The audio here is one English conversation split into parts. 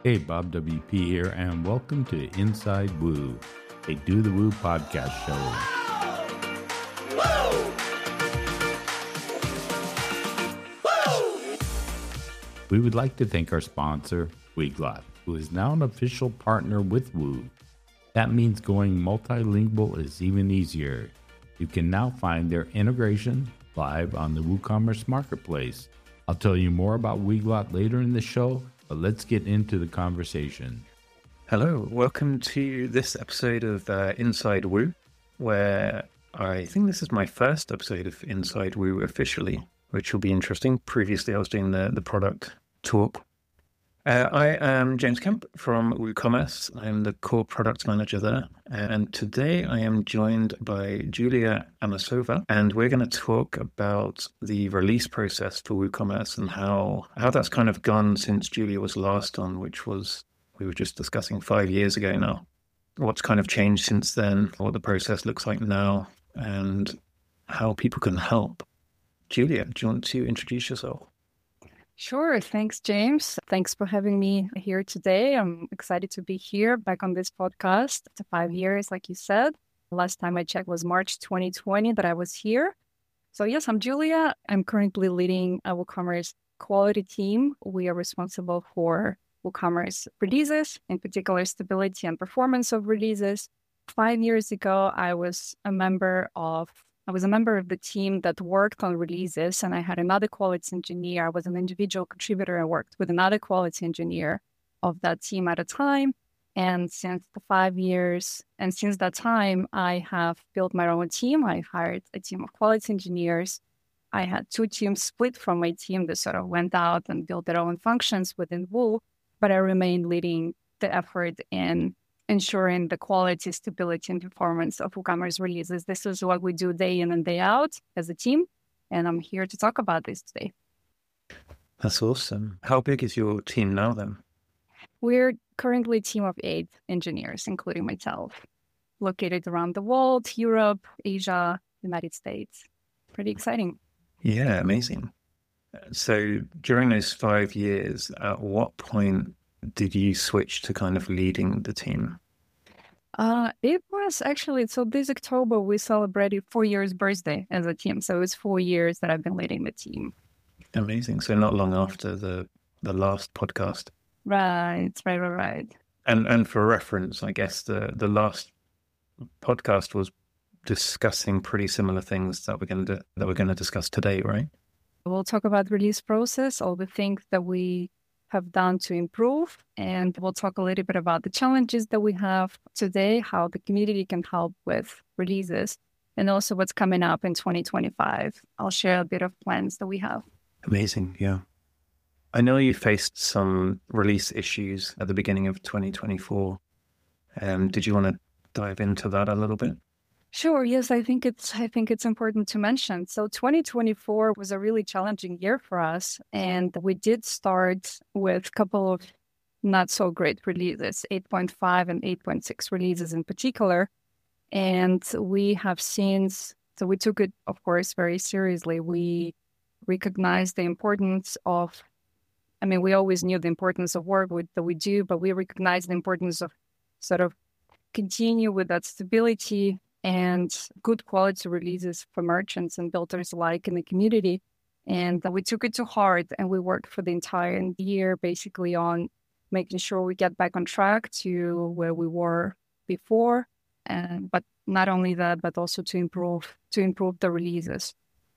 Hey, Bob WP here, and welcome to Inside Woo, a Do the Woo podcast show. We would like to thank our sponsor, Weglot, who is now an official partner with Woo. That means going multilingual is even easier. You can now find their integration live on the WooCommerce Marketplace. I'll tell you more about Weglot later in the show, but let's get into the conversation. Hello, welcome to this episode of Inside Woo, where I think this is my first episode of Inside Woo officially, which will be interesting. Previously, I was doing the product talk. I am James Kemp from WooCommerce. I'm the core product manager there. And today I am joined by Julia Amasova, and we're going to talk about the release process for WooCommerce and how that's kind of gone since Julia was last on, which was, we were just discussing 5 years ago now. What's kind of changed since then, what the process looks like now, and how people can help. Julia, do you want to introduce yourself? Sure. Thanks, James. Thanks for having me here today. I'm excited to be here back on this podcast. It's 5 years, like you said. The last time I checked was March 2020 that I was here. So yes, I'm Julia. I'm currently leading a WooCommerce quality team. We are responsible for WooCommerce releases, in particular stability and performance of releases. 5 years ago, I was a member of the team that worked on releases, and I had another quality engineer. I was an individual contributor. I worked with another quality engineer of that team at a time. And since that time, I have built my own team. I hired a team of quality engineers. I had 2 teams split from my team that sort of went out and built their own functions within Woo, but I remained leading the effort in ensuring the quality, stability, and performance of WooCommerce releases. This is what we do day in and day out as a team, and I'm here to talk about this today. That's awesome. How big is your team now then? We're currently a team of 8 engineers, including myself, located around the world, Europe, Asia, United States. Pretty exciting. Yeah, amazing. So during those 5 years, at what point did you switch to kind of leading the team? It was actually, so this October, we celebrated 4 years birthday as a team. So it's 4 years that I've been leading the team. Amazing. So not long after the last podcast. Right. And for reference, I guess the last podcast was discussing pretty similar things that we're going to discuss today, right? We'll talk about release process, all the things that we have done to improve, and we'll talk a little bit about the challenges that we have today, how the community can help with releases, and also what's coming up in 2025. I'll share a bit of plans that we have. Amazing, yeah. I know you faced some release issues at the beginning of 2024. Did you want to dive into that a little bit? Sure. Yes, I think it's important to mention. So 2024 was a really challenging year for us, and we did start with a couple of not so great releases, 8.5 and 8.6 releases in particular. And we have since, so we took it, of course, very seriously. We recognized the importance of, we always knew the importance of work that we do, but we recognized the importance of sort of continue with that stability and good quality releases for merchants and builders alike in the community. And we took it to heart, and we worked for the entire year basically on making sure we get back on track to where we were before. But not only that, but also to improve the releases.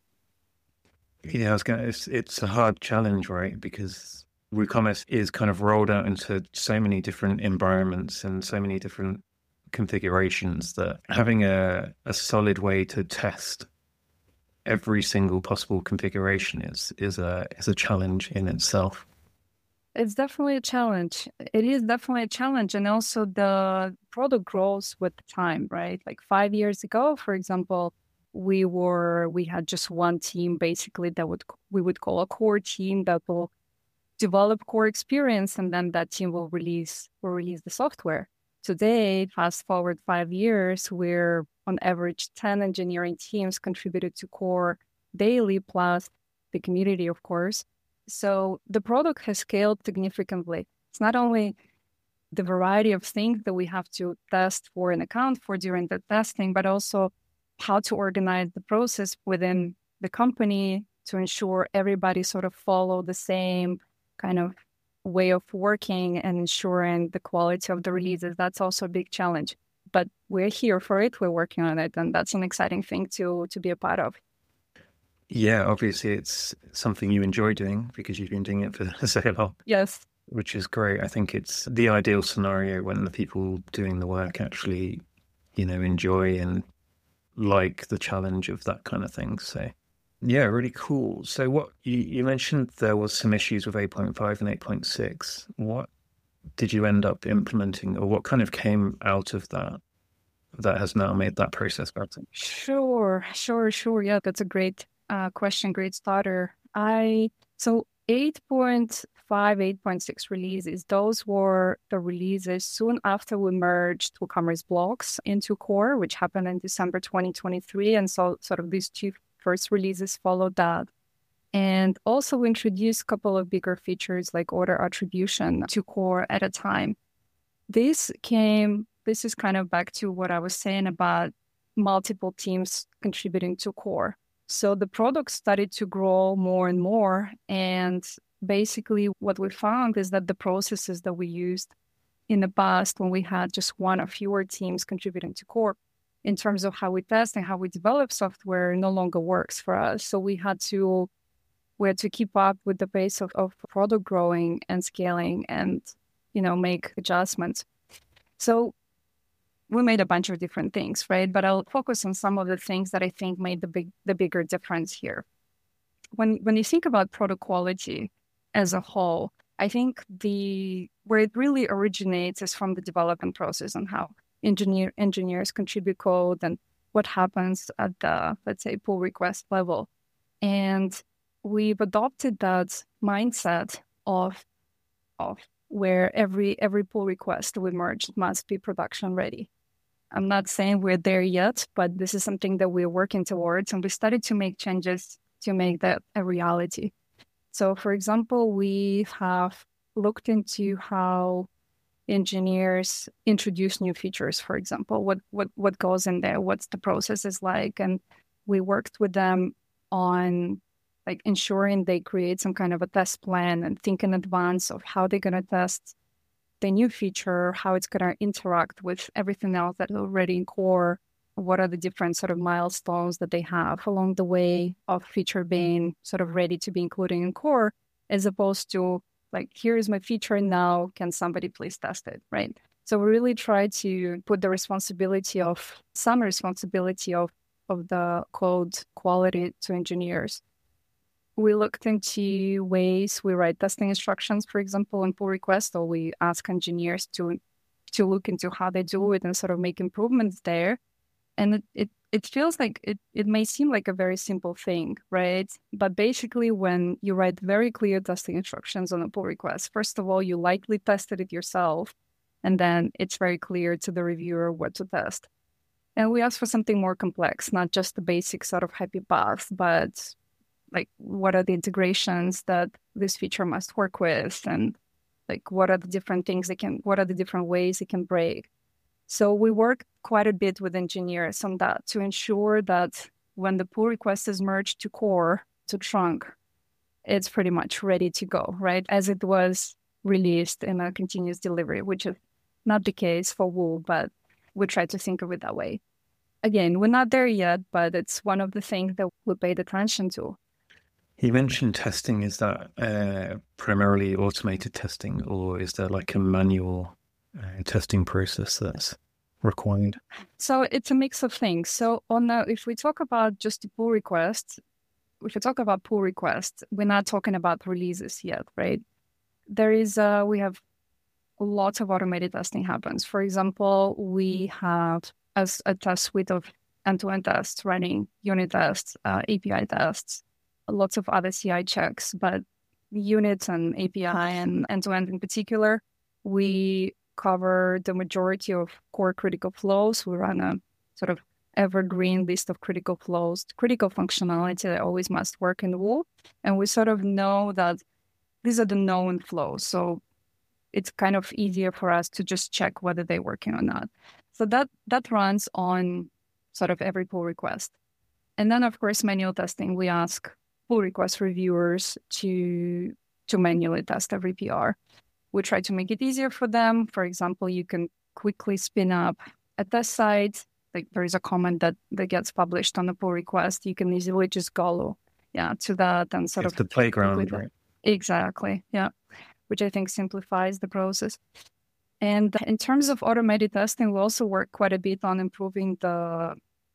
Yeah, it's a hard challenge, right? Because WooCommerce is kind of rolled out into so many different environments and so many different configurations that having a solid way to test every single possible configuration is a challenge in itself. It's definitely a challenge. It is definitely a challenge. And also the product grows with time, right? Like 5 years ago, for example, we had just one team basically that we would call a core team that will develop core experience, and then that team will release the software. Today, fast forward 5 years, we're on average 10 engineering teams contributed to core daily, plus the community, of course. So the product has scaled significantly It's not only the variety of things that we have to test for and account for during the testing, but also how to organize the process within the company to ensure everybody sort of follow the same kind of way of working and ensuring the quality of the releases. That's also a big challenge. But we're here for it. We're working on it. And that's an exciting thing to be a part of. Yeah, obviously it's something you enjoy doing because you've been doing it for so long. Yes. Which is great. I think it's the ideal scenario when the people doing the work actually, enjoy and like the challenge of that kind of thing. So, yeah, really cool. So what you mentioned there was some issues with 8.5 and 8.6. What did you end up implementing, or what kind of came out of that has now made that process better? Sure. Yeah, that's a great question, great starter. So 8.5, 8.6 releases, those were the releases soon after we merged WooCommerce Blocks into Core, which happened in December 2023. And so sort of these two first releases followed that. And also we introduced a couple of bigger features like order attribution to Core at a time. This is kind of back to what I was saying about multiple teams contributing to Core. So the product started to grow more and more. And basically what we found is that the processes that we used in the past when we had just one or fewer teams contributing to Core in terms of how we test and how we develop software no longer works for us. So we had to keep up with the pace of product growing and scaling and, make adjustments. So we made a bunch of different things, right? But I'll focus on some of the things that I think made the bigger difference here. When you think about product quality as a whole, I think where it really originates is from the development process and how engineers contribute code and what happens at the, let's say, pull request level. And we've adopted that mindset of where every pull request we merge must be production ready. I'm not saying we're there yet, but this is something that we're working towards, and we started to make changes to make that a reality. So, for example, we have looked into how engineers introduce new features, for example, what goes in there, what's the process is like, and we worked with them on like ensuring they create some kind of a test plan and think in advance of how they're going to test the new feature, how it's going to interact with everything else that's already in Core, what are the different sort of milestones that they have along the way of feature being sort of ready to be included in Core, as opposed to like, here is my feature now, can somebody please test it, right? So we really try to put the responsibility of the code quality to engineers. We looked into ways we write testing instructions, for example, in pull request, or we ask engineers to look into how they do it and sort of make improvements there. And it feels like it may seem like a very simple thing, right? But basically, when you write very clear testing instructions on a pull request, first of all, you likely tested it yourself, and then it's very clear to the reviewer what to test. And we ask for something more complex, not just the basic sort of happy path, but like, what are the integrations that this feature must work with? And like, what are the different ways it can break? So we work quite a bit with engineers on that to ensure that when the pull request is merged to Core, to trunk, it's pretty much ready to go, right? As it was released in a continuous delivery, which is not the case for Woo, but we try to think of it that way. Again, we're not there yet, but it's one of the things that we paid attention to. You mentioned testing. Is that primarily automated testing, or is there like a manual testing process that's required? So it's a mix of things. So if we talk about just the pull requests, we're not talking about releases yet, right? We have lots of automated testing happens. For example, we have a test suite of end-to-end tests running, unit tests, API tests, lots of other CI checks, but units and API and end-to-end in particular, we cover the majority of core critical flows. We run a sort of evergreen list of critical flows, critical functionality that always must work in Woo. And we sort of know that these are the known flows. So it's kind of easier for us to just check whether they're working or not. So that runs on sort of every pull request. And then, of course, manual testing. We ask pull request reviewers to manually test every PR. We try to make it easier for them. For example, you can quickly spin up a test site. Like there is a comment that gets published on the pull request. You can easily just go to that and sort it's of the playground, right? Exactly. Yeah. Which I think simplifies the process. And in terms of automated testing, we also work quite a bit on improving the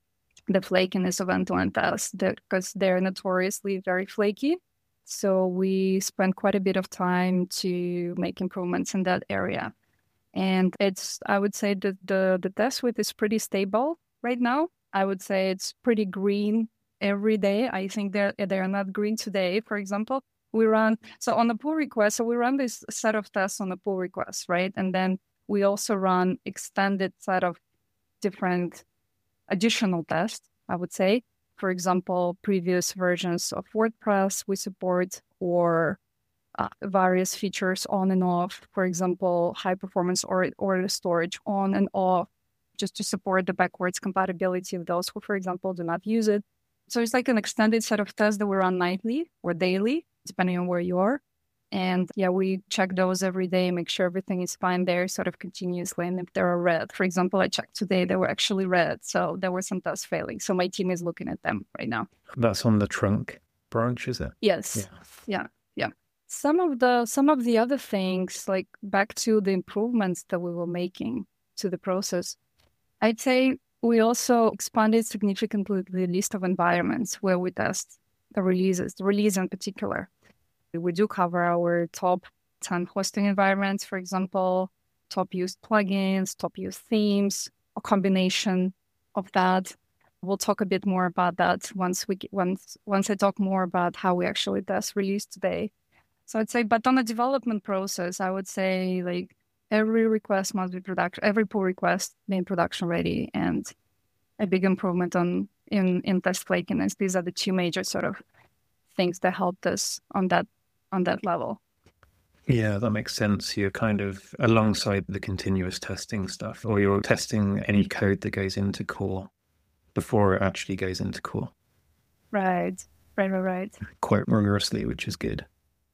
flakiness of end-to-end tests because they're notoriously very flaky. So we spend quite a bit of time to make improvements in that area. And I would say that the test suite is pretty stable right now. I would say it's pretty green every day. I think they're not green today, for example. We run, so on the pull request, so we run this set of tests on the pull request, right? And then we also run extended set of different additional tests, I would say. For example, previous versions of WordPress we support, or various features on and off. For example, high performance order storage on and off, just to support the backwards compatibility of those who, for example, do not use it. So it's like an extended set of tests that we run nightly or daily, depending on where you are. And we check those every day, make sure everything is fine there sort of continuously. And if they are red, for example, I checked today, they were actually red. So there were some tests failing. So my team is looking at them right now. That's on the trunk branch, is it? Yes. Yeah. Some of the other things, like back to the improvements that we were making to the process, I'd say we also expanded significantly the list of environments where we test the releases, the release in particular. We do cover our top 10 hosting environments, for example, top used plugins, top used themes, a combination of that. We'll talk a bit more about that once I talk more about how we actually test release today. So I'd say, but on the development process, I would say like every request must be every pull request being production ready, and a big improvement in test flakiness. These are the two major sort of things that helped us on that level. Yeah, that makes sense. You're kind of alongside the continuous testing stuff, or you're testing any code that goes into core before it actually goes into core. Right. Quite rigorously, which is good.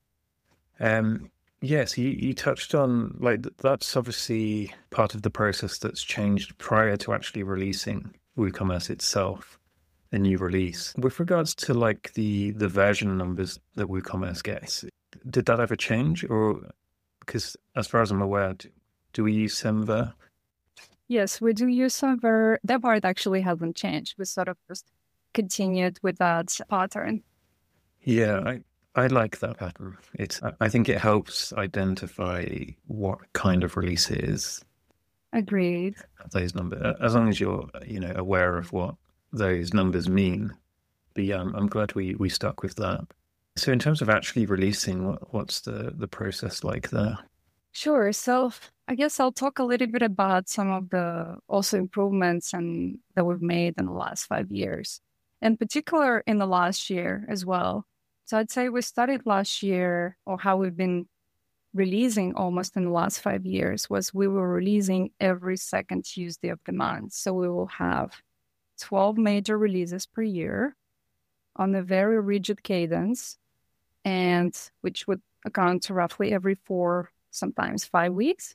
Yes, you touched on, like, that's obviously part of the process that's changed prior to actually releasing WooCommerce itself, a new release. With regards to like the version numbers that WooCommerce gets, did that ever change? Or, because as far as I'm aware, do we use Semver? Yes, we do use Semver. That part actually hasn't changed. We sort of just continued with that pattern. Yeah, I like that pattern. I think it helps identify what kind of release it is. Agreed. Those numbers, as long as you're aware of what those numbers mean. But yeah, I'm glad we stuck with that. So in terms of actually releasing, what's the process like there? Sure. So I guess I'll talk a little bit about some of the also improvements that we've made in the last 5 years, in particular in the last year as well. So I'd say we started last year, or how we've been releasing almost in the last 5 years, was we were releasing every second Tuesday of the month. So we will have 12 major releases per year on a very rigid cadence, and which would account to roughly every 4, sometimes 5 weeks.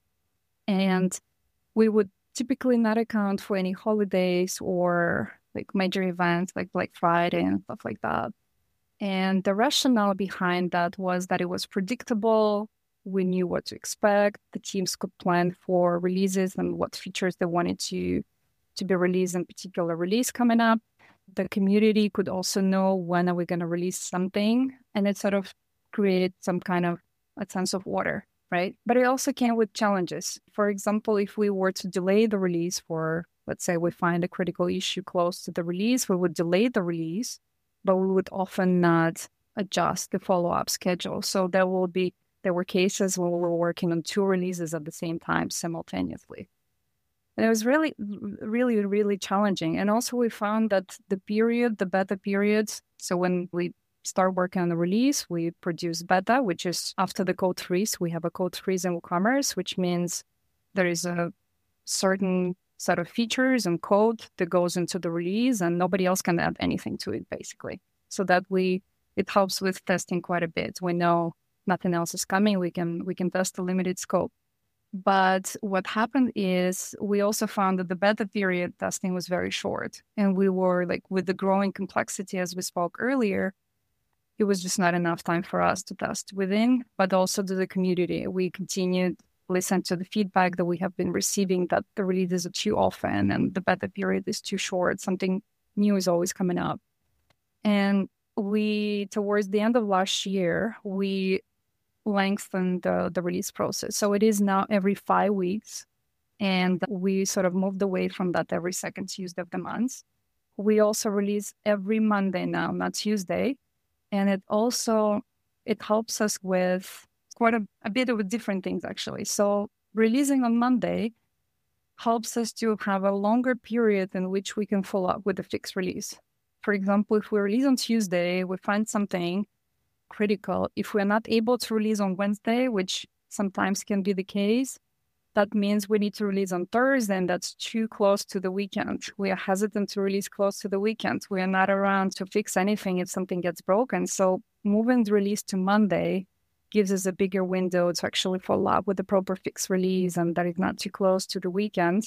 And we would typically not account for any holidays or like major events like Black Friday and stuff like that. And the rationale behind that was that it was predictable. We knew what to expect. The teams could plan for releases and what features they wanted to be released in particular release coming up. The community could also know when are we going to release something, and it sort of created some kind of a sense of order, right? But it also came with challenges. For example, if we were to delay the release for, let's say we find a critical issue close to the release, we would delay the release, but we would often not adjust the follow-up schedule. So there were cases when we were working on 2 releases at the same time simultaneously. And it was really, really, really challenging. And also we found that the beta periods, so when we start working on the release, we produce beta, which is after the code freeze. We have a code freeze in WooCommerce, which means there is a certain set of features and code that goes into the release, and nobody else can add anything to it, basically. So that it helps with testing quite a bit. We know nothing else is coming. We can test a limited scope. But what happened is we also found that the beta period testing was very short. And we were like, with the growing complexity, as we spoke earlier, it was just not enough time for us to test within, but also to the community. We continued listen to the feedback that we have been receiving that the releases are too often and the beta period is too short. Something new is always coming up. And towards the end of last year, we lengthened the release process. So it is now every 5 weeks. And we sort of moved away from that every second Tuesday of the month. We also release every Monday now, not Tuesday. And it helps us with quite a bit of different things, actually. So releasing on Monday helps us to have a longer period in which we can follow up with the fixed release. For example, if we release on Tuesday, we find something critical. If we're not able to release on Wednesday, which sometimes can be the case, that means we need to release on Thursday, and that's too close to the weekend. We are hesitant to release close to the weekend. We are not around to fix anything if something gets broken. So moving the release to Monday gives us a bigger window to actually follow up with the proper fixed release, and that is not too close to the weekend.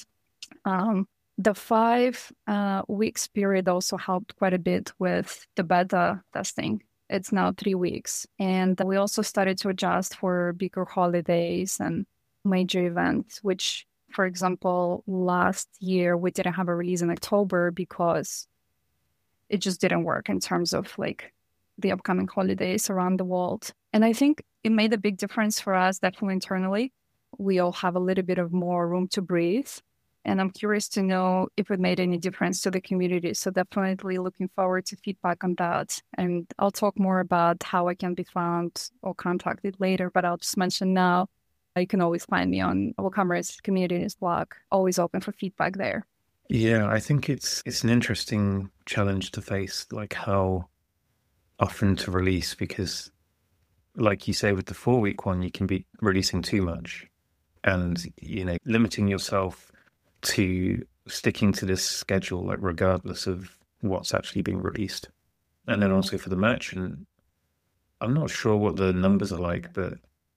The 5 weeks period also helped quite a bit with the beta testing. It's now 3 weeks. And we also started to adjust for bigger holidays and major events, which, for example, last year we didn't have a release in October because it just didn't work in terms of like the upcoming holidays around the world. And I think it made a big difference for us, definitely internally. We all have a little bit of more room to breathe. And I'm curious to know if it made any difference to the community. So definitely looking forward to feedback on that. And I'll talk more about how I can be found or contacted later, but I'll just mention now, you can always find me on WooCommerce Communities blog, always open for feedback there. Yeah, I think it's an interesting challenge to face, like how often to release, because like you say, with the 4-week one, you can be releasing too much and, limiting yourself to sticking to this schedule, like regardless of what's actually being released. And then also for the merchant, I'm not sure what the numbers are like, but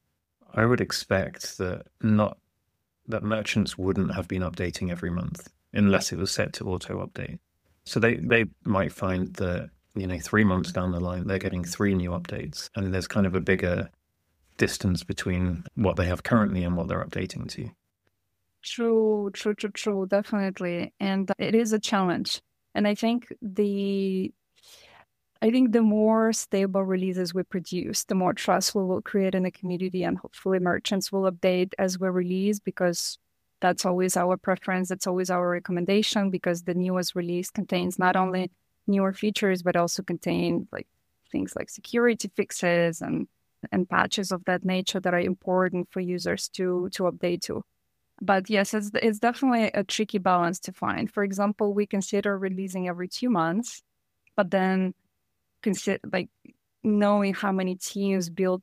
I would expect that merchants wouldn't have been updating every month unless it was set to auto update. So they might find that, 3 months down the line, they're getting 3 new updates, and there's kind of a bigger distance between what they have currently and what they're updating to. True, definitely. And it is a challenge. And I think the more stable releases we produce, the more trust we will create in the community, and hopefully merchants will update as we release, because that's always our preference. That's always our recommendation, because the newest release contains not only newer features, but also contain like things like security fixes and patches of that nature that are important for users to update to. But yes, it's definitely a tricky balance to find. For example, we consider releasing every 2 months, but then consider knowing how many teams build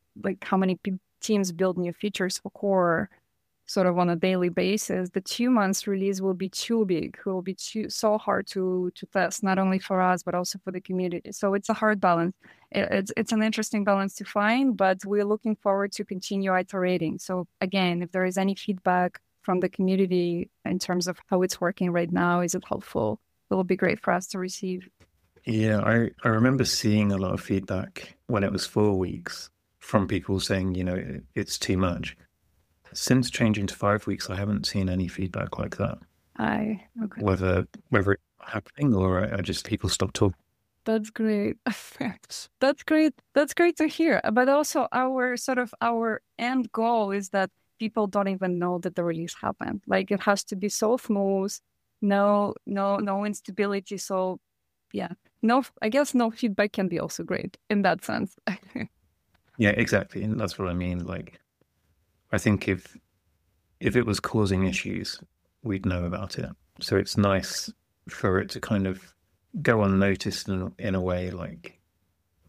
new features for core sort of on a daily basis. The 2 months release will be too big. It will be so hard to test, not only for us, but also for the community. So it's a hard balance. It's an interesting balance to find, but we're looking forward to continue iterating. So again, if there is any feedback from the community in terms of how it's working right now, is it helpful? It will be great for us to receive. Yeah, I remember seeing a lot of feedback when it was 4 weeks from people saying, it's too much. Since changing to 5 weeks, I haven't seen any feedback like that. Okay. Whether it's happening or just people stop talking. That's great. That's great. That's great to hear. But also our end goal is that people don't even know that the release happened. Like, it has to be so smooth, no instability. So yeah, I guess no feedback can be also great in that sense. Yeah, exactly. And that's what I mean. Like, I think if it was causing issues, we'd know about it. So it's nice for it to kind of go unnoticed in a way, like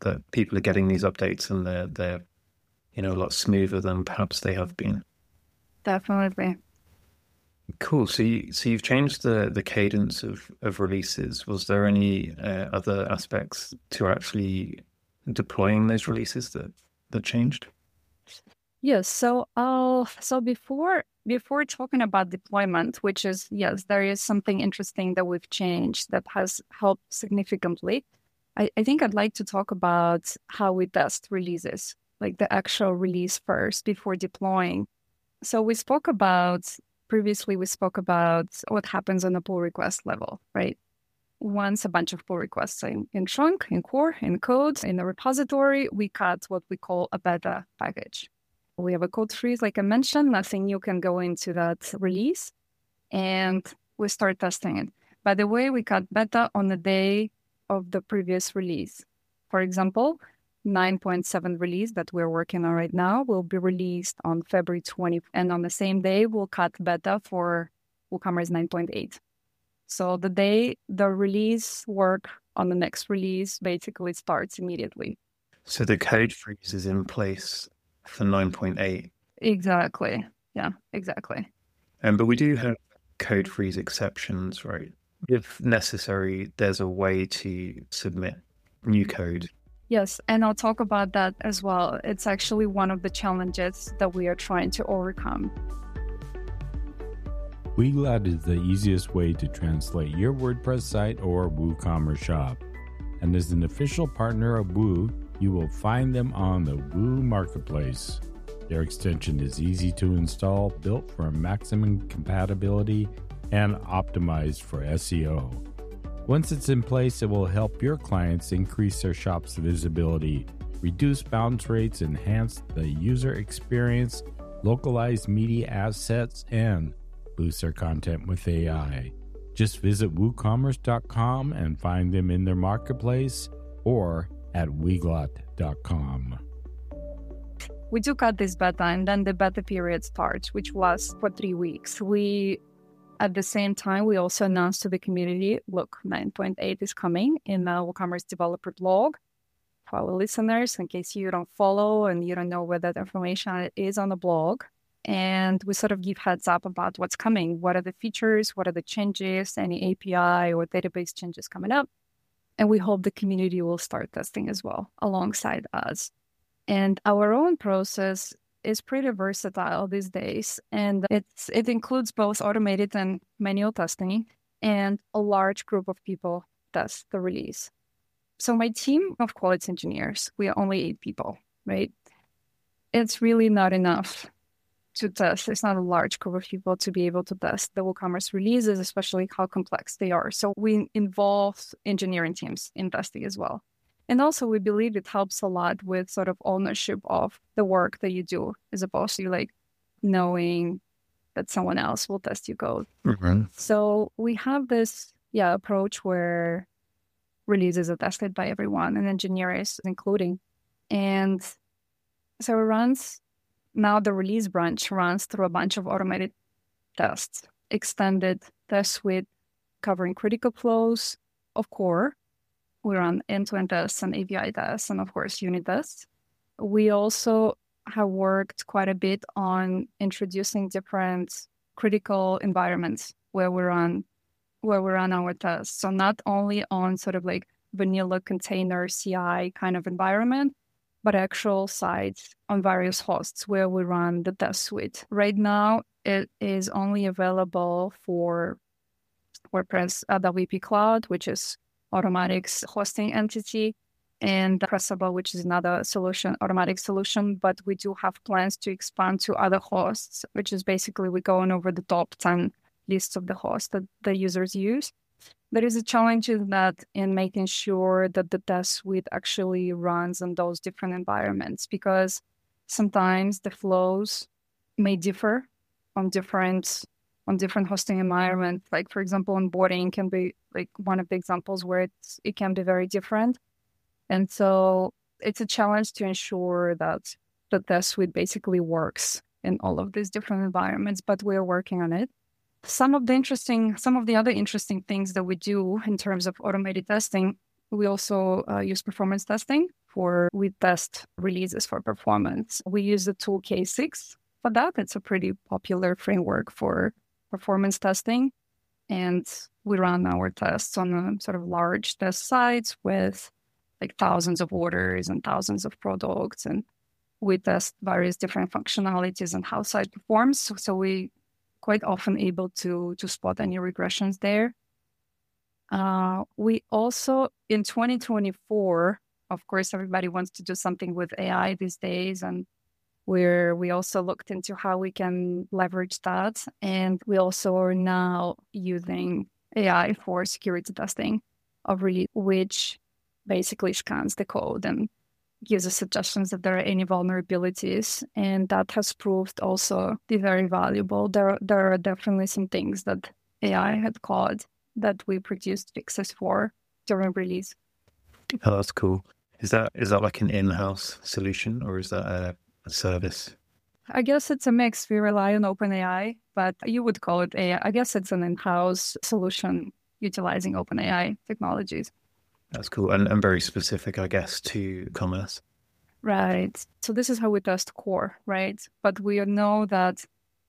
that people are getting these updates and they're a lot smoother than perhaps they have been. Definitely. Cool. So you've changed the cadence of releases. Was there any other aspects to actually deploying those releases that changed? Yes. So before talking about deployment, which is, yes, there is something interesting that we've changed that has helped significantly. I think I'd like to talk about how we test releases, like the actual release first before deploying. So previously we spoke about what happens on the pull request level, right? Once a bunch of pull requests in trunk, in core, in code, in the repository, we cut what we call a beta package. We have a code freeze, like I mentioned, nothing new can go into that release, and we start testing it. By the way, we cut beta on the day of the previous release. For example, 9.7 release that we're working on right now will be released on February 20th, and on the same day, we'll cut beta for WooCommerce 9.8. So the day the release work on the next release basically starts immediately. So the code freeze is in place for 9.8. Exactly. Yeah, exactly. But we do have code freeze exceptions, right? If necessary, there's a way to submit new code. Yes, and I'll talk about that as well. It's actually one of the challenges that we are trying to overcome. Weglot is the easiest way to translate your WordPress site or WooCommerce shop. And as an official partner of Woo, you will find them on the Woo Marketplace. Their extension is easy to install, built for maximum compatibility, and optimized for SEO. Once it's in place, it will help your clients increase their shop's visibility, reduce bounce rates, enhance the user experience, localize media assets, and boost their content with AI. Just visit woocommerce.com and find them in their marketplace or at weglot.com. We do cut this beta, and then the beta period starts, which lasts for 3 weeks. At the same time, we also announced to the community, look, 9.8 is coming in the WooCommerce developer blog. For our listeners, in case you don't follow and you don't know where that information is on the blog. And we sort of give heads up about what's coming. What are the features? What are the changes? Any API or database changes coming up? And we hope the community will start testing as well alongside us. And our own process is pretty versatile these days. And it includes both automated and manual testing, and a large group of people test the release. So my team of quality engineers, we are only 8 people, right? It's really not enough to test. It's not a large group of people to be able to test the WooCommerce releases, especially how complex they are. So we involve engineering teams in testing as well. And also we believe it helps a lot with sort of ownership of the work that you do, as opposed to like knowing that someone else will test your code. Mm-hmm. So we have this approach where releases are tested by everyone, and engineers including. And so it runs. Now the release branch runs through a bunch of automated tests, extended test suite covering critical flows of core. We run end-to-end tests and API tests, and of course, unit tests. We also have worked quite a bit on introducing different critical environments where we run our tests. So not only on sort of like vanilla container CI kind of environment, but actual sites on various hosts where we run the test suite. Right now, it is only available for WordPress WP Cloud, which is Automatic's hosting entity, and Pressable, which is another solution, Automatic solution. But we do have plans to expand to other hosts, which is basically we're going over the top 10 lists of the hosts that the users use. There is a challenge in that in making sure that the test suite actually runs in those different environments, because sometimes the flows may differ on different hosting environments. Like, for example, onboarding can be like one of the examples where it can be very different. And so it's a challenge to ensure that the test suite basically works in all of these different environments, but we're working on it. Some of the other interesting things that we do in terms of automated testing, we also use performance testing we test releases for performance. We use the tool K6 for that. It's a pretty popular framework for performance testing. And we run our tests on a sort of large test sites with like thousands of orders and thousands of products. And we test various different functionalities and how site performs. So we quite often able to spot any regressions there. We also, in 2024, of course, everybody wants to do something with AI these days. And we also looked into how we can leverage that. And we also are now using AI for security testing of release, which basically scans the code and gives us suggestions if there are any vulnerabilities. And that has proved also be very valuable. There are definitely some things that AI had caught that we produced fixes for during release. Oh, that's cool. Is that like an in-house solution, or is that a service? I guess it's a mix. We rely on OpenAI, but you would call it AI. I guess it's an in-house solution utilizing OpenAI technologies. That's cool. And very specific, I guess, to commerce. Right. So this is how we test core, right? But we know that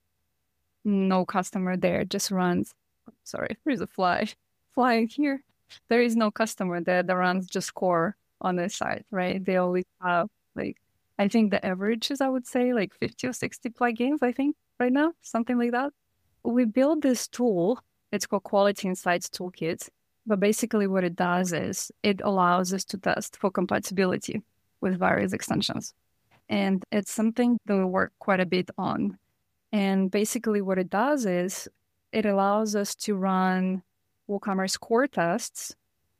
no customer there just runs. Sorry, there's a fly flying here. There is no customer there that runs just core on this side, right? They always have I think the average is, I would say, like 50 or 60 plugins, I think, right now, something like that. We built this tool. It's called Quality Insights Toolkit. But basically what it does is it allows us to test for compatibility with various extensions. And it's something that we work quite a bit on. And basically what it does is it allows us to run WooCommerce core tests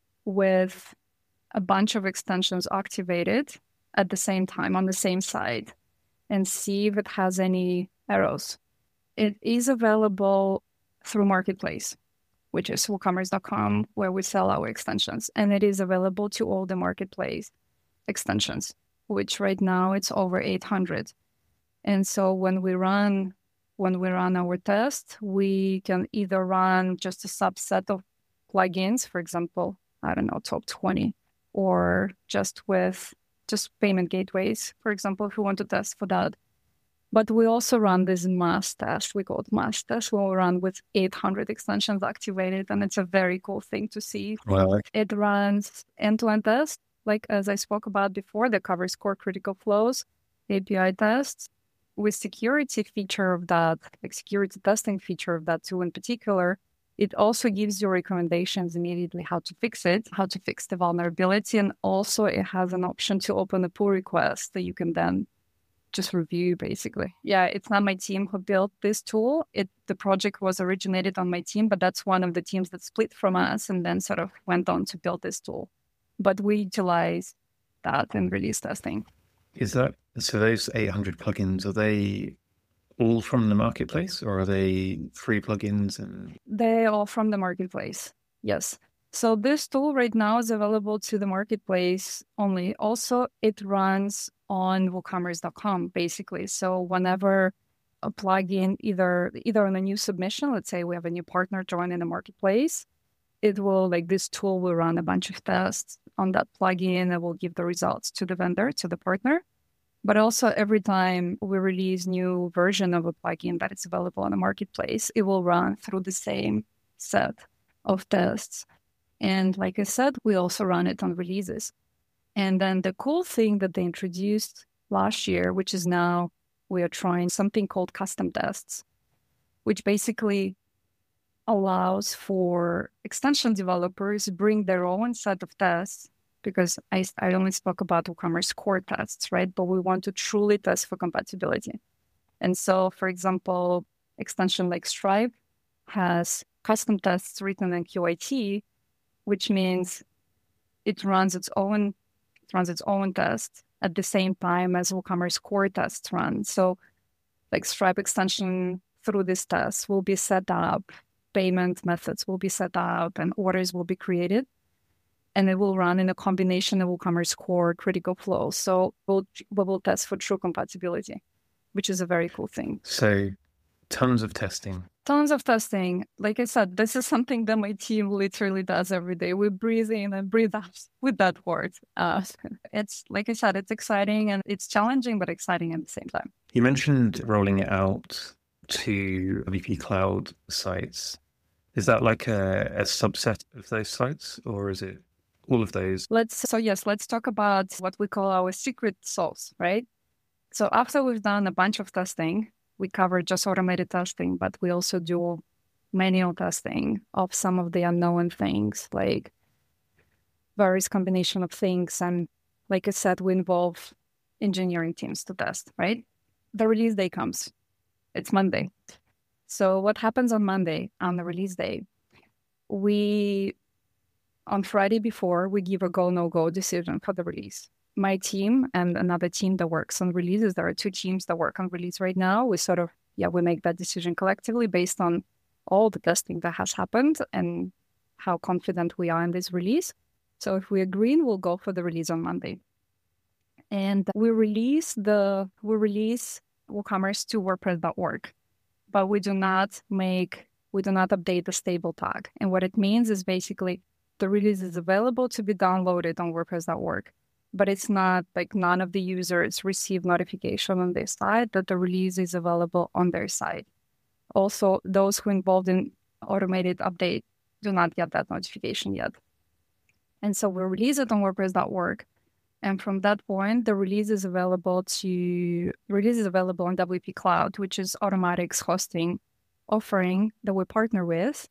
with a bunch of extensions activated at the same time on the same side and see if it has any errors. It is available through Marketplace, which is WooCommerce.com, where we sell our extensions. And it is available to all the Marketplace extensions, which right now it's over 800. And so when we run our test, we can either run just a subset of plugins, for example, I don't know, top 20, or just payment gateways, for example, if we want to test for that. But we also run this mass test. We call it mass test. We'll run with 800 extensions activated, and it's a very cool thing to see. Wow. It runs end-to-end tests, like as I spoke about before, that covers core critical flows, API tests. With security feature of that, like security testing feature of that tool in particular, it also gives you recommendations immediately how to fix it, how to fix the vulnerability. And also it has an option to open a pull request that you can then just review, basically. Yeah, it's not my team who built this tool. The project was originated on my team, but that's one of the teams that split from us and then sort of went on to build this tool. But we utilize that in release testing. So those 800 plugins, are they all from the marketplace, or are they free plugins? And they're all from the marketplace. Yes. So this tool right now is available to the marketplace only. Also, it runs on WooCommerce.com, basically. So whenever a plugin, either on a new submission, let's say we have a new partner joining the marketplace, this tool will run a bunch of tests on that plugin and will give the results to the vendor, to the partner. But also every time we release new version of a plugin that is available on the marketplace, it will run through the same set of tests. And like I said, we also run it on releases. And then the cool thing that they introduced last year, which is now we are trying something called custom tests, which basically allows for extension developers to bring their own set of tests, because I only spoke about WooCommerce core tests, right? But we want to truly test for compatibility. And so, for example, extension like Stripe has custom tests written in QIT, which means it runs its own tests at the same time as WooCommerce core tests run. So like Stripe extension through this test will be set up, payment methods will be set up, and orders will be created. And it will run in a combination of WooCommerce core critical flows. So we will test for true compatibility, which is a very cool thing. So tons of testing. Tons of testing. Like I said, this is something that my team literally does every day. We breathe in and breathe out with that word. It's, like I said, it's exciting and it's challenging, but exciting at the same time. You mentioned rolling it out to VP Cloud sites. Is that like a subset of those sites, or is it all of those? Let's talk about what we call our secret sauce, right? So after we've done a bunch of testing, we cover just automated testing, but we also do manual testing of some of the unknown things, like various combination of things. And like I said, we involve engineering teams to test, right? The release day comes. It's Monday. So what happens on Monday, on the release day? On Friday before, we give a go, no-go decision for the release. My team and another team that works on releases, there are two teams that work on release right now. We make that decision collectively based on all the testing that has happened and how confident we are in this release. So if we agree, we'll go for the release on Monday. And we release WooCommerce to WordPress.org, but we do not update the stable tag. And what it means is basically the release is available to be downloaded on WordPress.org. But it's not like none of the users receive notification on their side that the release is available on their side. Also, those who involved in automated update do not get that notification yet. And so we release it on WordPress.org. And from that point, the release is available on WP Cloud, which is Automattic's hosting offering that we partner with.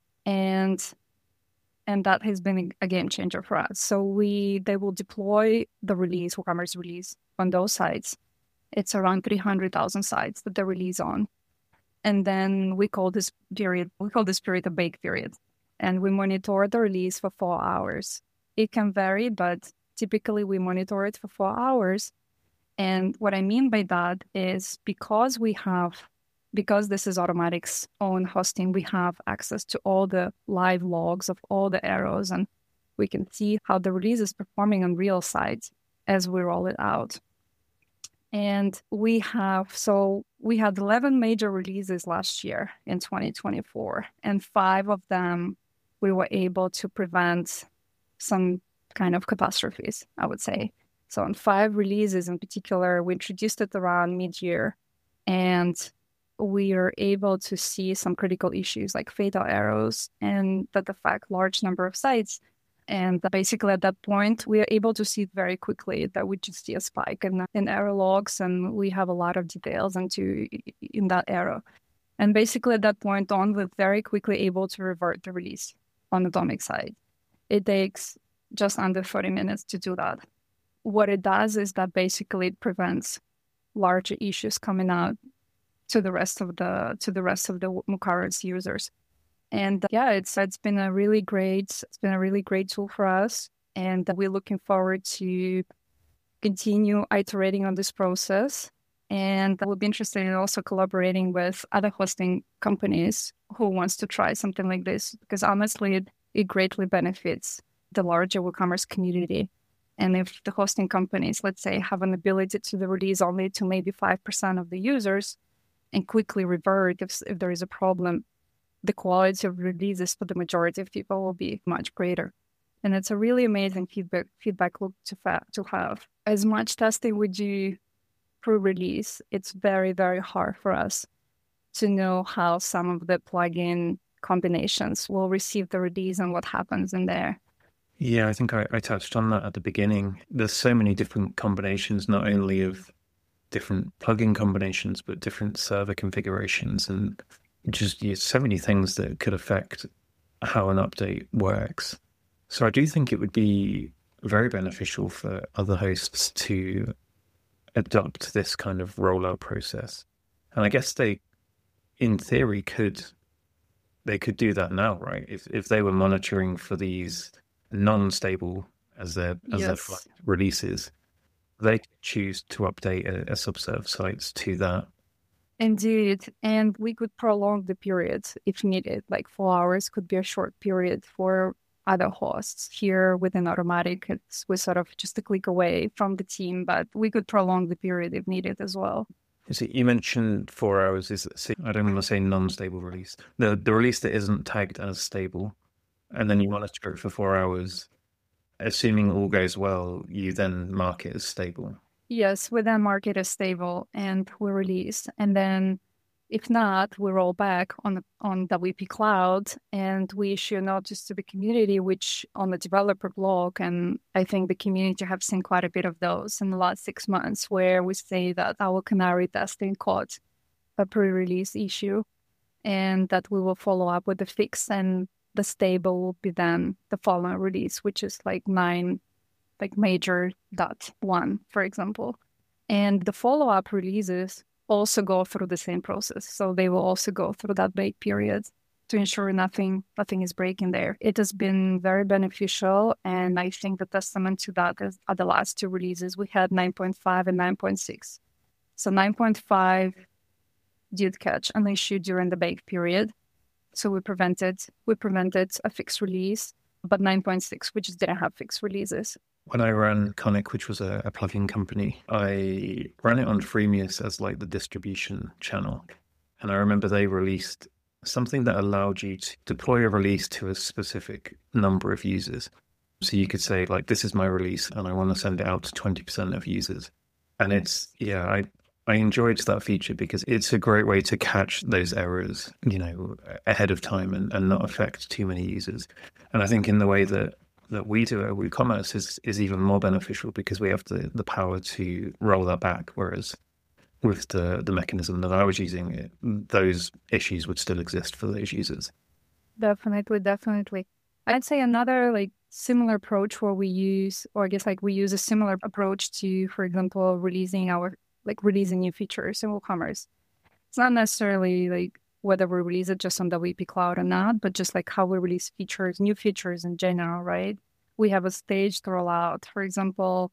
And that has been a game changer for us. So they will deploy the release, WooCommerce release, on those sites. It's around 300,000 sites that they release on. And then we call this period a bake period. And we monitor the release for 4 hours. It can vary, but typically we monitor it for 4 hours. And what I mean by that is because this is Automattic's own hosting, we have access to all the live logs of all the arrows, and we can see how the release is performing on real sites as we roll it out. And we had 11 major releases last year in 2024, and 5 of them we were able to prevent some kind of catastrophes, I would say. So on 5 releases in particular, we introduced it around mid-year, and we are able to see some critical issues like fatal errors and that affect large number of sites. And basically at that point, we are able to see it very quickly that we just see a spike in error logs, and we have a lot of details in that error. And basically at that point on, we're very quickly able to revert the release on the Atomic side. It takes just under 30 minutes to do that. What it does is that basically it prevents larger issues coming out to the rest of the WooCommerce users. And it's been a really great tool for us, and we're looking forward to continue iterating on this process. And we'll be interested in also collaborating with other hosting companies who wants to try something like this, because honestly, it greatly benefits the larger WooCommerce community. And if the hosting companies, let's say, have an ability to release only to maybe 5% of the users and quickly revert if there is a problem, the quality of releases for the majority of people will be much greater. And it's a really amazing feedback loop to have. As much testing we do pre-release, it's very, very hard for us to know how some of the plugin combinations will receive the release and what happens in there. Yeah, I think I touched on that at the beginning. There's so many different combinations, not only of different plugin combinations, but different server configurations, and just so many things that could affect how an update works. So I do think it would be very beneficial for other hosts to adopt this kind of rollout process. And I guess they, in theory, could do that now, right? If they were monitoring for these non-stable as their releases, they could choose to update a subset of sites to that. Indeed. And we could prolong the period if needed. Like 4 hours could be a short period for other hosts. Here within Automattic, we're sort of just a click away from the team, but we could prolong the period if needed as well. So you mentioned 4 hours. I don't want to say non-stable release. The release that isn't tagged as stable, and then you monitor it for 4 hours. Assuming all goes well, you then mark it as stable. Yes, we then mark it as stable and we release. And then if not, we roll back on WP Cloud and we issue a notice to the community, which on the developer blog, and I think the community have seen quite a bit of those in the last 6 months, where we say that our canary testing caught a pre-release issue and that we will follow up with the fix, and the stable will be then the following release, which is like major.1, for example. And the follow-up releases also go through the same process. So they will also go through that bake period to ensure nothing is breaking there. It has been very beneficial. And I think the testament to that is at the last two releases, we had 9.5 and 9.6. So 9.5 did catch an issue during the bake period. So we prevented a fixed release, but 9.6, we just didn't have fixed releases. When I ran Conic, which was a plugin company, I ran it on Freemius as like the distribution channel. And I remember they released something that allowed you to deploy a release to a specific number of users. So you could say, like, this is my release and I want to send it out to 20% of users. And I enjoyed that feature because it's a great way to catch those errors, ahead of time and not affect too many users. And I think in the way that we do at WooCommerce is even more beneficial because we have the power to roll that back. Whereas with the mechanism that I was using, those issues would still exist for those users. Definitely. I'd say another similar approach where we use a similar approach to, for example, releasing new features in WooCommerce. It's not necessarily whether we release it just on the WP Cloud or not, but just how we release new features in general, right? We have a staged rollout. For example,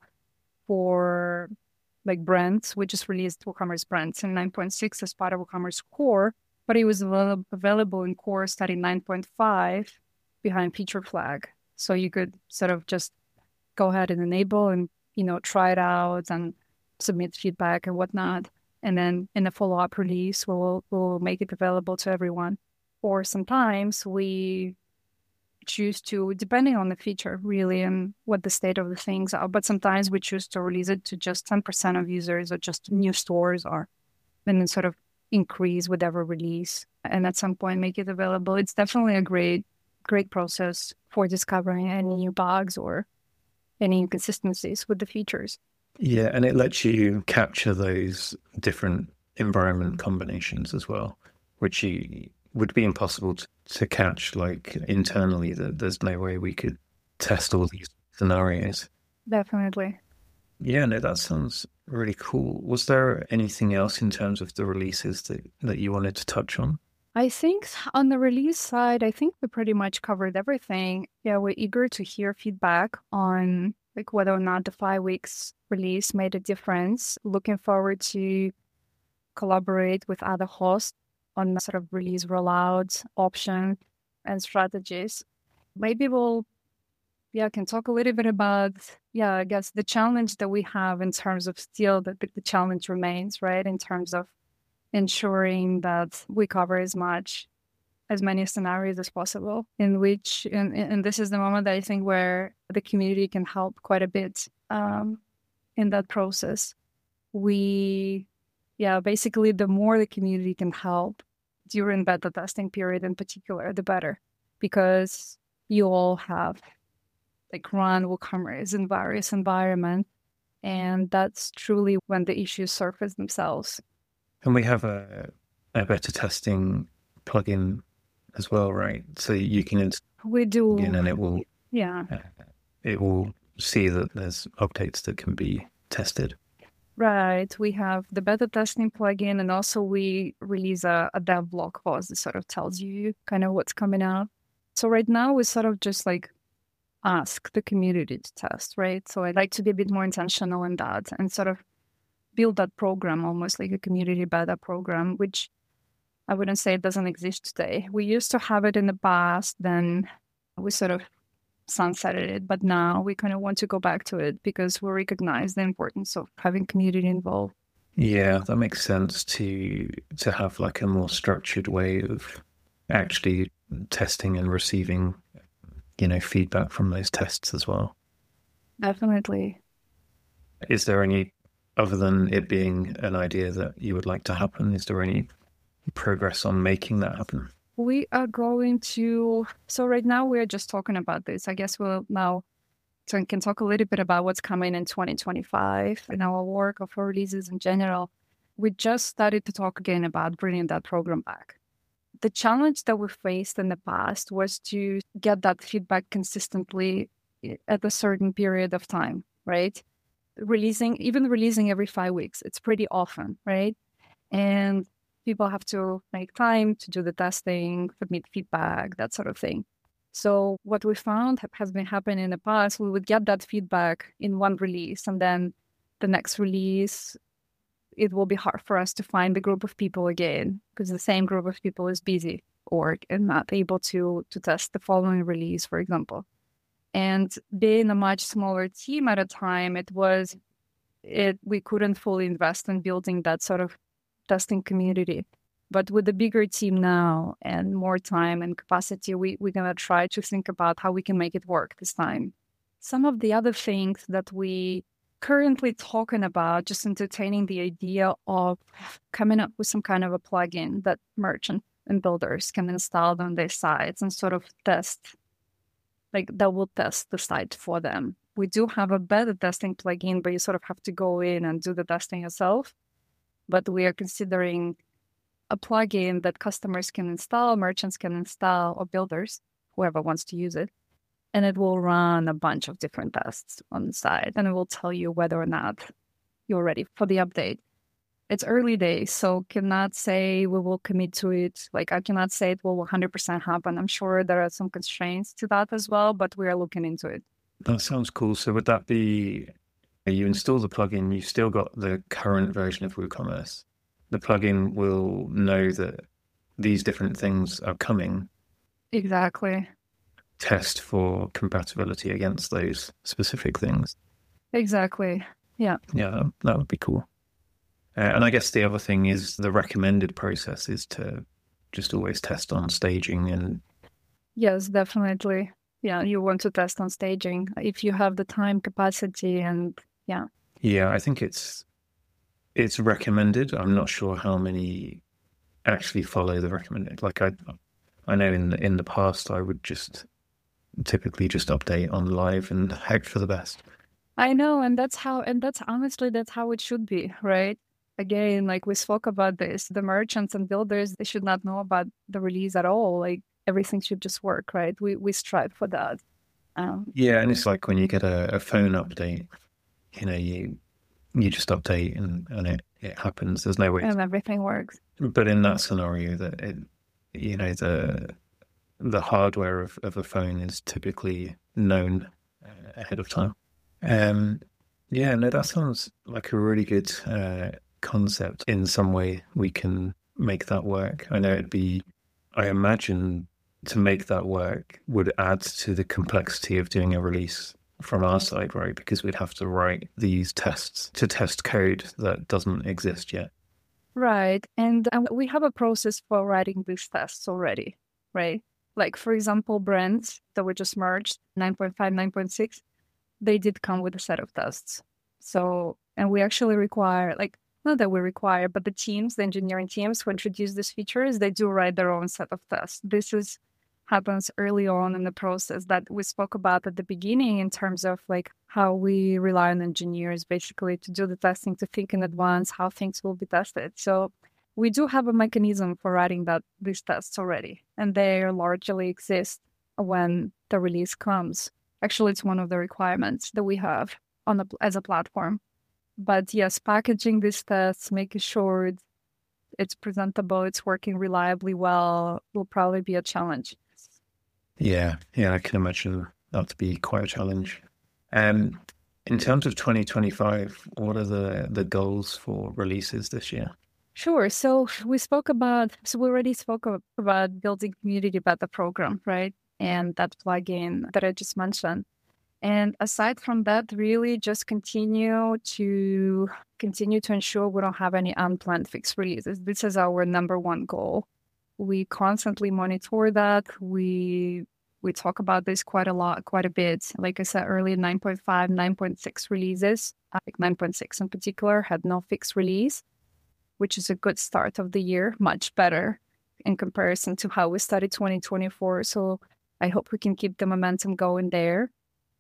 for brands, we just released WooCommerce Brands in 9.6 as part of WooCommerce Core, but it was available in Core starting 9.5 behind feature flag. So you could sort of just go ahead and enable and, try it out and submit feedback and whatnot. And then in the follow-up release, we'll make it available to everyone. Or sometimes we choose to, depending on the feature really and what the state of the things are, but sometimes we choose to release it to just 10% of users or just new stores, or and then sort of increase with every release and at some point make it available. It's definitely a great process for discovering any new bugs or any inconsistencies with the features. Yeah, and it lets you capture those different environment combinations as well, which would be impossible to catch internally. That there's no way we could test all these scenarios. Definitely. Yeah, no, that sounds really cool. Was there anything else in terms of the releases that you wanted to touch on? I think on the release side, I think we pretty much covered everything. Yeah, we're eager to hear feedback on whether or not the 5 weeks release made a difference. Looking forward to collaborate with other hosts on sort of release rollout options and strategies. Maybe can talk a little bit about, I guess the challenge that we have in terms of still the challenge remains, right? In terms of ensuring that we cover as many scenarios as possible, in which, and this is the moment that I think where the community can help quite a bit in that process. Basically the more the community can help during beta testing period in particular, the better, because you all have run WooCommerce in various environments, and that's truly when the issues surface themselves. And we have a beta testing plugin as well, right? So you can we do, and it will it will see that there's updates that can be tested. Right. We have the beta testing plugin, and also we release a dev blog post that sort of tells you kind of what's coming out. So right now we sort of just ask the community to test, right? So I'd like to be a bit more intentional in that and sort of build that program almost like a community beta program, which I wouldn't say it doesn't exist today. We used to have it in the past, then we sort of sunsetted it, but now we kind of want to go back to it because we recognize the importance of having community involved. Yeah, that makes sense to have like a more structured way of actually testing and receiving, feedback from those tests as well. Definitely. Is there any, other than it being an idea that you would like to happen, is there any progress on making that happen? We are going to, so right now we're just talking about this. I guess we'll now can talk a little bit about what's coming in 2025 in our work of our releases in general. We just started to talk again about bringing that program back. The challenge that we faced in the past was to get that feedback consistently at a certain period of time, right? Even releasing every 5 weeks, it's pretty often, right? And people have to make time to do the testing, submit feedback, that sort of thing. So what we found has been happening in the past, we would get that feedback in one release, and then the next release, it will be hard for us to find the group of people again because the same group of people is busy or not able to test the following release, for example. And being a much smaller team at a time, we couldn't fully invest in building that sort of testing community. But with a bigger team now and more time and capacity, we're going to try to think about how we can make it work this time. Some of the other things that we currently talking about, just entertaining the idea of coming up with some kind of a plugin that merchants and builders can install on their sites and sort of test, like that will test the site for them. We do have a beta testing plugin, but you sort of have to go in and do the testing yourself. But we are considering a plugin that customers can install, merchants can install, or builders, whoever wants to use it. And it will run a bunch of different tests on the side, and it will tell you whether or not you're ready for the update. It's early days, so cannot say we will commit to it. Like, I cannot say it will 100% happen. I'm sure there are some constraints to that as well, but we are looking into it. That sounds cool. So would that be, you install the plugin, you've still got the current version of WooCommerce. The plugin will know that these different things are coming. Exactly. Test for compatibility against those specific things. Exactly. Yeah. Yeah, that would be cool. And I guess the other thing is the recommended process is to just always test on staging and. Yes, definitely. Yeah, you want to test on staging if you have the time, capacity, and yeah. Yeah, I think it's recommended. I'm not sure how many actually follow the recommended. Like I know in the past I would typically just update on live and hope for the best. I know, and that's how it should be, right? Again, like we spoke about this, the merchants and builders, they should not know about the release at all. Like everything should just work, right? We strive for that. Yeah, and it's like when you get a phone update, you just update and it happens. There's no way. And everything works. But in that scenario, that the hardware of a phone is typically known ahead of time. Yeah, no, that sounds like a really good concept. In some way, we can make that work. I imagine to make that work would add to the complexity of doing a release from our side, right? Because we'd have to write these tests to test code that doesn't exist yet. Right. And we have a process for writing these tests already, right? Like, for example, brands that were just merged, 9.5, 9.6, they did come with a set of tests. So, and we actually require, like, not that we require, but the engineering teams who introduce these features, they do write their own set of tests. This happens early on in the process that we spoke about at the beginning in terms of like how we rely on engineers basically to do the testing, to think in advance how things will be tested. So we do have a mechanism for writing these tests already, and they largely exist when the release comes. Actually, it's one of the requirements that we have as a platform. But yes, packaging these tests, making sure it's presentable, it's working reliably well, will probably be a challenge. Yeah, I can imagine that to be quite a challenge. In terms of 2025, what are the goals for releases this year? Sure. So we already spoke about building community about the program, right? And that plugin that I just mentioned. And aside from that, really just continue to ensure we don't have any unplanned fixed releases. This is our number one goal. We constantly monitor that. We talk about this quite a bit. Like I said earlier, 9.5, 9.6 releases. I think 9.6 in particular had no fixed release, which is a good start of the year, much better in comparison to how we started 2024. So I hope we can keep the momentum going there.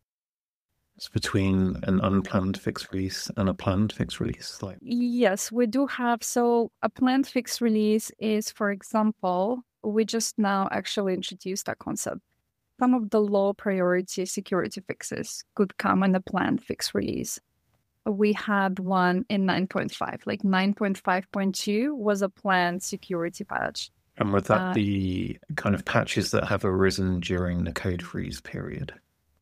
It's between an unplanned fixed release and a planned fixed release. Yes, we do have. So a planned fixed release is, for example, we just now actually introduced that concept. Some of the low priority security fixes could come in a planned fixed release. We had one in 9.5, like 9.5.2 was a planned security patch. And were that the kind of patches that have arisen during the code freeze period?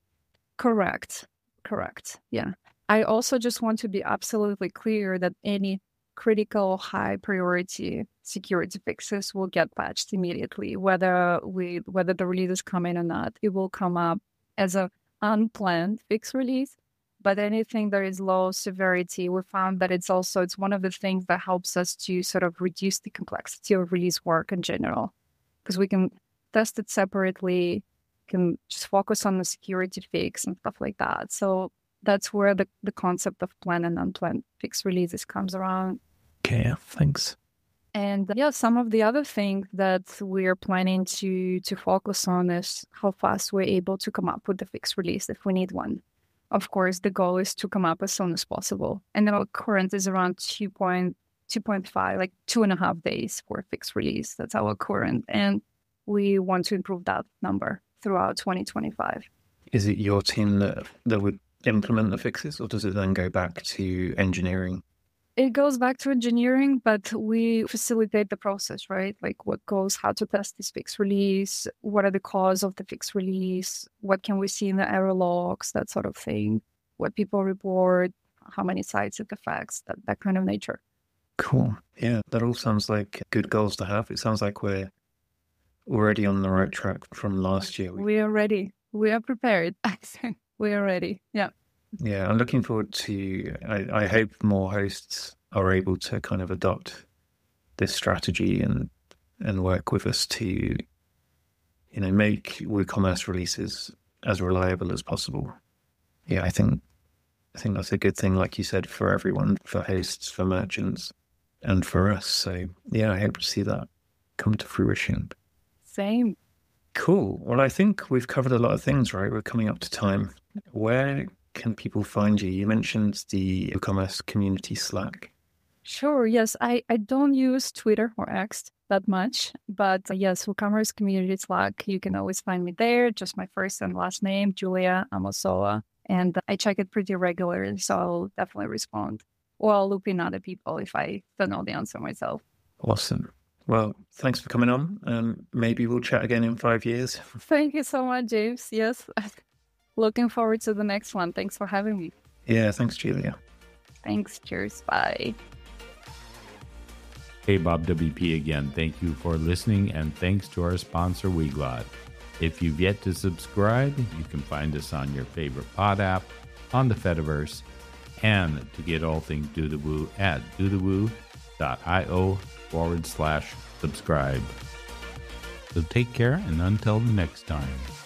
Correct. Yeah. I also just want to be absolutely clear that any critical high priority security fixes will get patched immediately, whether the release is coming or not. It will come up as an unplanned fix release. But anything that is low severity, we found that it's one of the things that helps us to sort of reduce the complexity of release work in general, because we can test it separately, can just focus on the security fix and stuff like that. So that's where the concept of planned and unplanned fix releases comes around. Okay, thanks. And some of the other things that we're planning to focus on is how fast we're able to come up with the fix release if we need one. Of course, the goal is to come up as soon as possible. And our current is around 2.5, like 2.5 days for a fixed release. That's our current. And we want to improve that number throughout 2025. Is it your team that would implement the fixes, or does it then go back to engineering? It goes back to engineering, but we facilitate the process, right? Like how to test this fixed release, what are the cause of the fixed release, what can we see in the error logs, that sort of thing, what people report, how many sites it affects, that kind of nature. Cool. Yeah, that all sounds like good goals to have. It sounds like we're already on the right track from last year. We are ready. We are prepared. We are ready. Yeah. Yeah, I'm looking forward to, I hope more hosts are able to kind of adopt this strategy and work with us to, make WooCommerce releases as reliable as possible. Yeah, I think that's a good thing, like you said, for everyone, for hosts, for merchants, and for us. So yeah, I hope to see that come to fruition. Same. Cool. Well, I think we've covered a lot of things, right? We're coming up to time. Where can people find you? You mentioned the WooCommerce community Slack. Sure. Yes. I don't use Twitter or X that much, but yes, WooCommerce community Slack, you can always find me there. Just my first and last name, Julia Amosoa. And I check it pretty regularly, so I'll definitely respond. Or I'll loop in other people if I don't know the answer myself. Awesome. Well, thanks for coming on. Maybe we'll chat again in 5 years. Thank you so much, James. Yes. Looking forward to the next one. Thanks for having me. Yeah, thanks, Julia. Thanks. Cheers. Bye. Hey, Bob WP again. Thank you for listening, and thanks to our sponsor, Weglot. If you've yet to subscribe, you can find us on your favorite pod app, on the Fediverse, and to get all things Do The Woo at dothewoo.io/subscribe. So take care, and until the next time.